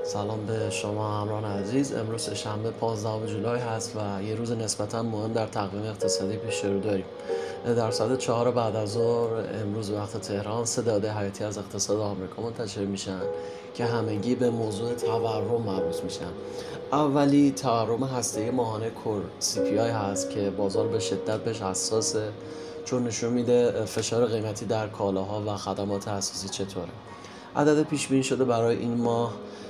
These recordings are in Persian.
سلام به شما همراهان عزیز. امروز شنبه 15 جولای هست و یه روز نسبتاً مهم در تقویم اقتصادی پیش رو داریم. در ساعت 4 بعد از ظهر امروز وقت تهران 3 داده حیاتی از اقتصاد آمریکا منتشر میشن که همگی به موضوع تورم مربوط میشن. اولی تورم هسته‌ای ماهانه کور CPI هست که بازار به شدت بهش حساسه، چون نشون میده فشار قیمتی در کالاها و خدمات اساسی چطوره. عدد پیش بینی شده برای این ماه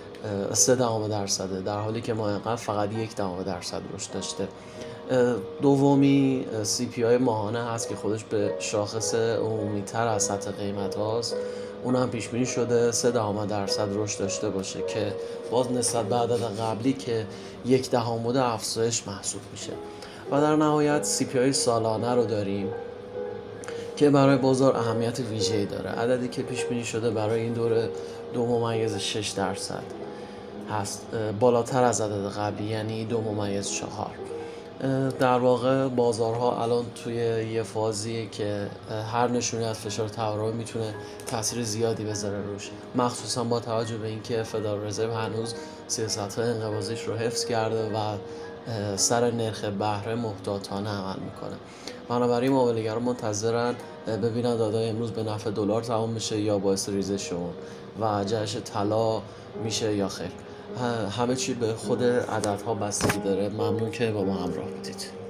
3% در حالی که ماه قبل فقط 1% رشد داشته. دومی CPI ماهانه هست که خودش به شاخص عمومی تر از سطح قیمت هاست. اون هم پیش بینی شده 3% رشد داشته باشه که باز نسبت به عدد قبلی که 0.1 افزایش محسوب میشه. و در نهایت CPI سالانه رو داریم که برای بازار اهمیت ویژه‌ای داره. عددی که پیش بینی شده برای این دوره 2.6% هست، بالاتر از عدد قبلی، یعنی 2.4. در واقع بازارها الان توی یه فازیه که هر نشونی از فشار تورمی میتونه تاثیر زیادی بذاره روش، مخصوصا با توجه به اینکه فدرال رزرو هنوز سیاست‌های انقباضیش رو حفظ کرده و سر نرخ بهره محتاطانه عمل میکنه. بنابراین معامله‌گران منتظرن ببینن دادای امروز به نفع دلار تمام میشه یا باعث ریزش اون و جهش طلا میشه یا خیر. همه چی به خود عددها بستگی داره. ممنون که با ما همراه بودید.